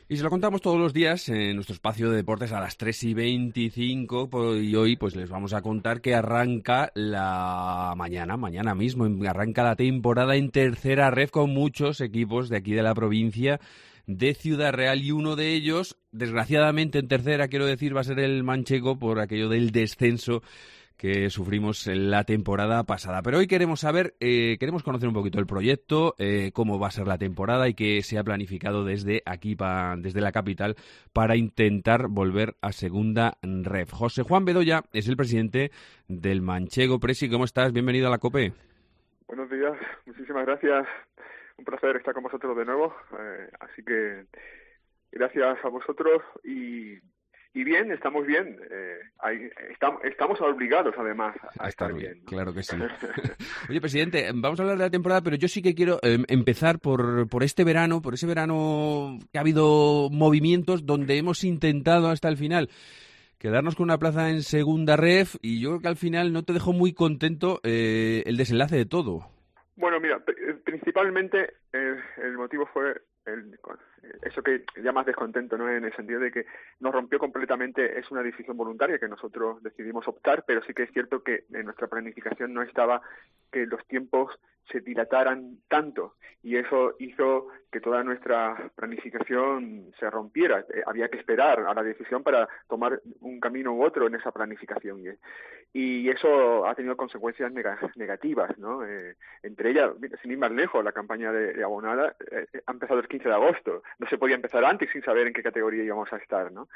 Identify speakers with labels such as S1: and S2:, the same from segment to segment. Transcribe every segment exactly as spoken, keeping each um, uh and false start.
S1: Y se lo contamos todos los días en nuestro espacio de deportes a las tres y veinticinco y hoy pues les vamos a contar que arranca la mañana, mañana mismo, arranca la temporada en tercera ref con muchos equipos de aquí de la provincia de Ciudad Real y uno de ellos, desgraciadamente en tercera, quiero decir, va a ser el Manchego por aquello del descenso que sufrimos en la temporada pasada. Pero hoy queremos saber, eh, queremos conocer un poquito el proyecto, eh, cómo va a ser la temporada y qué se ha planificado desde aquí, pa, desde la capital, para intentar volver a segunda ref. José Juan Bedoya es el presidente del Manchego. Presi, ¿cómo estás? Bienvenido a la COPE.
S2: Buenos días, muchísimas gracias. Un placer estar con vosotros de nuevo. Eh, así que gracias a vosotros y... Y bien, estamos bien. Eh, ahí, estamos, estamos obligados, además, a, a estar bien,
S1: bien,
S2: ¿no?
S1: Claro que sí. Oye, presidente, vamos a hablar de la temporada, pero yo sí que quiero eh, empezar por, por este verano, por ese verano que ha habido movimientos donde hemos intentado hasta el final quedarnos con una plaza en segunda ref y yo creo que al final no te dejó muy contento eh, el desenlace de todo.
S2: Bueno, mira, principalmente eh, el motivo fue el, eso que llamas descontento, ¿no? En el sentido de que nos rompió completamente. Es una decisión voluntaria que nosotros decidimos optar, pero sí que es cierto que en nuestra planificación no estaba que los tiempos se dilataran tanto y eso hizo que toda nuestra planificación se rompiera. Eh, había que esperar a la decisión para tomar un camino u otro en esa planificación y, y eso ha tenido consecuencias neg- negativas, ¿no? Eh, entre ellas, sin ir más lejos, la campaña de, de abonada eh, ha empezado el quince de agosto. No se podía empezar antes sin saber en qué categoría íbamos a estar, ¿no?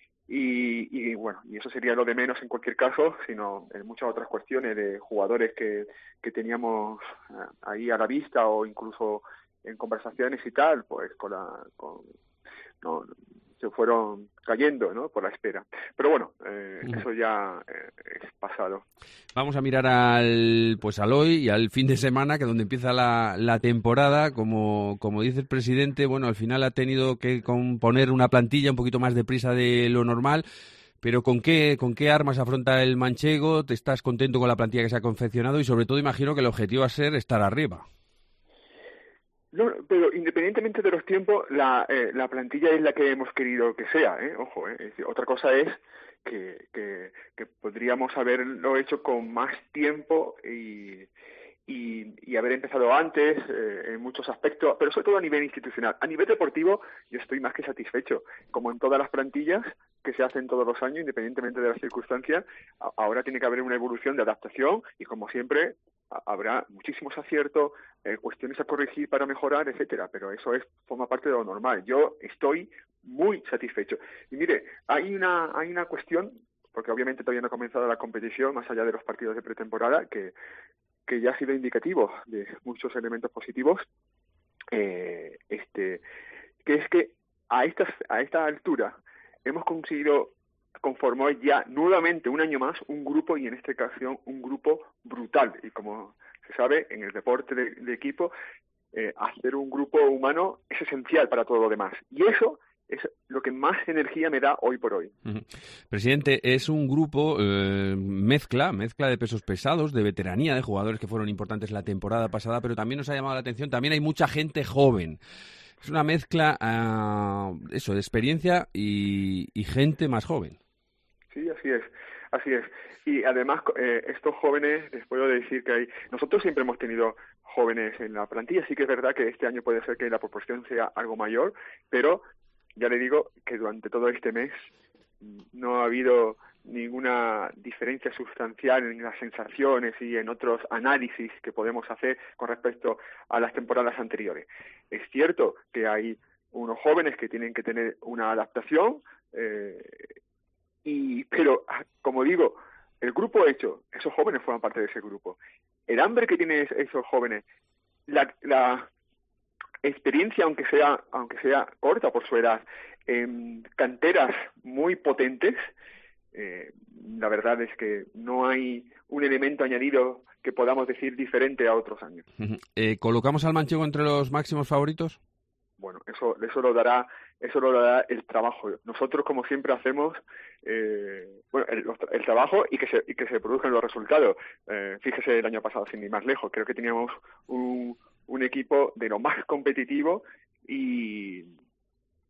S2: Y, y bueno, y eso sería lo de menos en cualquier caso, sino en muchas otras cuestiones de jugadores que, que teníamos ahí a la vista o incluso en conversaciones y tal, pues con la con, no, se fueron cayendo, ¿no? Por la espera. Pero bueno, eh, uh-huh. eso ya eh, es pasado.
S1: Vamos a mirar al pues al hoy y al fin de semana, que es donde empieza la, la temporada. Como, como dice el presidente, bueno, al final ha tenido que componer una plantilla un poquito más deprisa de lo normal. Pero ¿con qué, con qué armas afronta el Manchego? ¿Te estás contento con la plantilla que se ha confeccionado? Y sobre todo imagino que el objetivo va a ser estar arriba.
S2: No, pero independientemente de los tiempos, la, eh, la plantilla es la que hemos querido que sea, ¿eh? Ojo, ¿eh? Es decir, otra cosa es que, que, que podríamos haberlo hecho con más tiempo y, y, y haber empezado antes eh, en muchos aspectos, pero sobre todo a nivel institucional. A nivel deportivo, yo estoy más que satisfecho. Como en todas las plantillas que se hacen todos los años, independientemente de las circunstancias, a, ahora tiene que haber una evolución de adaptación y, como siempre, habrá muchísimos aciertos, eh, cuestiones a corregir para mejorar, etcétera, pero eso es forma parte de lo normal. Yo estoy muy satisfecho. Y mire, hay una hay una cuestión, porque obviamente todavía no ha comenzado la competición, más allá de los partidos de pretemporada, que, que ya ha sido indicativo de muchos elementos positivos, eh, este, que es que a estas a esta altura hemos conseguido conformó ya nuevamente un año más un grupo, y en esta ocasión un grupo brutal. Y como se sabe, en el deporte de, de equipo, eh, hacer un grupo humano es esencial para todo lo demás. Y eso es lo que más energía me da hoy por hoy.
S1: Uh-huh. Presidente, es un grupo eh, mezcla, mezcla de pesos pesados, de veteranía, de jugadores que fueron importantes la temporada pasada, pero también nos ha llamado la atención, también hay mucha gente joven. Es una mezcla, uh, eso, de experiencia y, y gente más joven.
S2: Sí, así es, así es. Y además, eh, estos jóvenes, les puedo decir que hay... Nosotros siempre hemos tenido jóvenes en la plantilla, sí que es verdad que este año puede ser que la proporción sea algo mayor, pero ya le digo que durante todo este mes no ha habido ninguna diferencia sustancial en las sensaciones y en otros análisis que podemos hacer con respecto a las temporadas anteriores. Es cierto que hay unos jóvenes que tienen que tener una adaptación, eh, Y, pero, como digo, el grupo hecho, esos jóvenes forman parte de ese grupo. El hambre que tienen esos jóvenes, la, la experiencia, aunque sea, aunque sea corta por su edad, en canteras muy potentes, eh, la verdad es que no hay un elemento añadido que podamos decir diferente a otros años.
S1: Eh, ¿Colocamos al Manchego entre los máximos favoritos?
S2: Bueno, eso, eso lo dará, eso lo dará el trabajo. Nosotros, como siempre hacemos, eh, bueno, el, el trabajo y que se, y que se produzcan los resultados. Eh, fíjese el año pasado, sin ir más lejos, creo que teníamos un, un equipo de lo más competitivo y,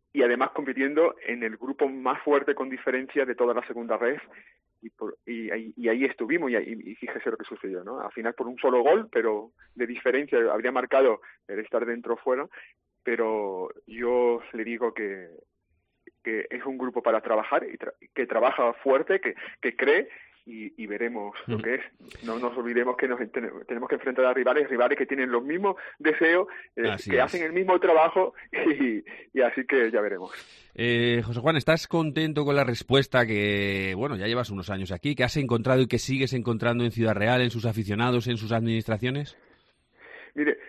S2: y además compitiendo en el grupo más fuerte con diferencia de toda la segunda red, y, por, y, y ahí estuvimos, y, y fíjese lo que sucedió, ¿no? Al final por un solo gol, pero de diferencia, habría marcado el estar dentro o fuera, pero yo le digo que, que es un grupo para trabajar, y tra que trabaja fuerte, que, que cree, Y, y veremos lo que es. No nos olvidemos que nos tenemos que enfrentar a rivales, rivales que tienen los mismos deseos, eh, que es. hacen el mismo trabajo, y, y así que ya veremos.
S1: Eh, José Juan, ¿estás contento con la respuesta que, bueno, ya llevas unos años aquí, que has encontrado y que sigues encontrando en Ciudad Real, en sus aficionados, en sus administraciones?
S2: Mire,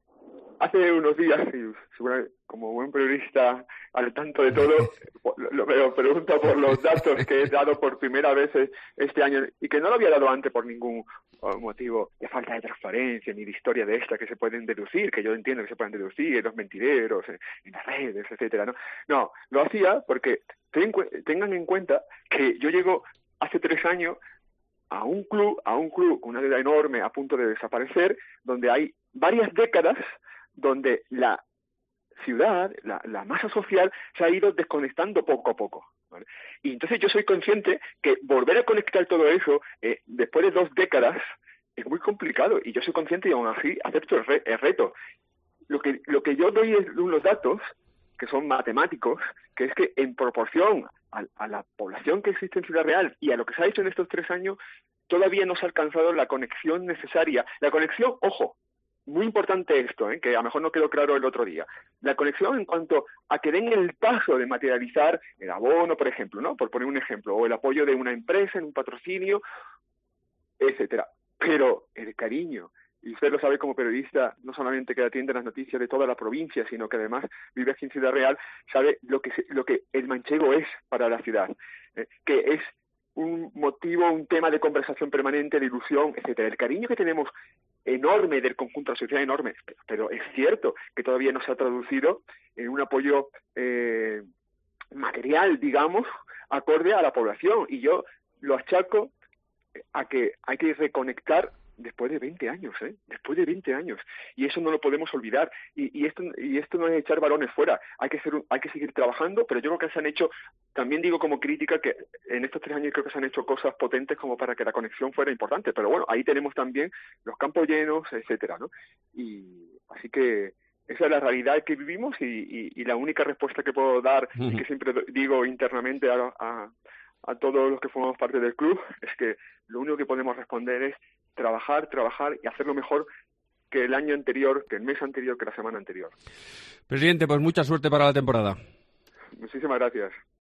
S2: hace unos días, y como buen periodista al tanto de todo, lo, lo pregunto por los datos que he dado por primera vez este año, y que no lo había dado antes por ningún motivo de falta de transparencia ni de historia de esta que se pueden deducir, que yo entiendo que se pueden deducir en los mentideros, en, en las redes, etcétera, ¿no? No, lo hacía porque ten, tengan en cuenta que yo llego hace tres años a un club, a un club con una deuda enorme a punto de desaparecer, donde hay varias décadas donde la ciudad, la, la masa social se ha ido desconectando poco a poco, ¿vale? Y entonces yo soy consciente que volver a conectar todo eso eh, después de dos décadas es muy complicado, y yo soy consciente y aún así acepto el, re el reto. Lo que, lo que yo doy es unos datos que son matemáticos, que es que en proporción a, a la población que existe en Ciudad Real y a lo que se ha hecho en estos tres años, todavía no se ha alcanzado la conexión necesaria. La conexión, ojo, muy importante esto, ¿eh? Que a lo mejor no quedó claro el otro día. La conexión en cuanto a que den el paso de materializar el abono, por ejemplo, ¿no? Por poner un ejemplo, o el apoyo de una empresa en un patrocinio, etcétera. Pero el cariño, y usted lo sabe como periodista, no solamente que atiende las noticias de toda la provincia, sino que además vive aquí en Ciudad Real, sabe lo que, lo que el manchego es para la ciudad, ¿eh? Que es un motivo, un tema de conversación permanente, de ilusión, etcétera. El cariño que tenemos enorme del conjunto de la sociedad, enorme, pero, pero es cierto que todavía no se ha traducido en un apoyo eh, material, digamos, acorde a la población, y yo lo achaco a que hay que reconectar después de veinte años, ¿eh? Después de veinte años. Y eso no lo podemos olvidar. Y, y, esto, y esto no es echar balones fuera. Hay que, ser, hay que seguir trabajando, pero yo creo que se han hecho, también digo como crítica, que en estos tres años creo que se han hecho cosas potentes como para que la conexión fuera importante. Pero bueno, ahí tenemos también los campos llenos, etcétera, ¿no? Y así que esa es la realidad que vivimos, y, y, y la única respuesta que puedo dar, uh-huh. y que siempre digo internamente a, a a todos los que formamos parte del club, es que lo único que podemos responder es trabajar, trabajar y hacerlo mejor que el año anterior, que el mes anterior, que la semana anterior.
S1: Presidente, pues mucha suerte para la temporada.
S2: Muchísimas gracias.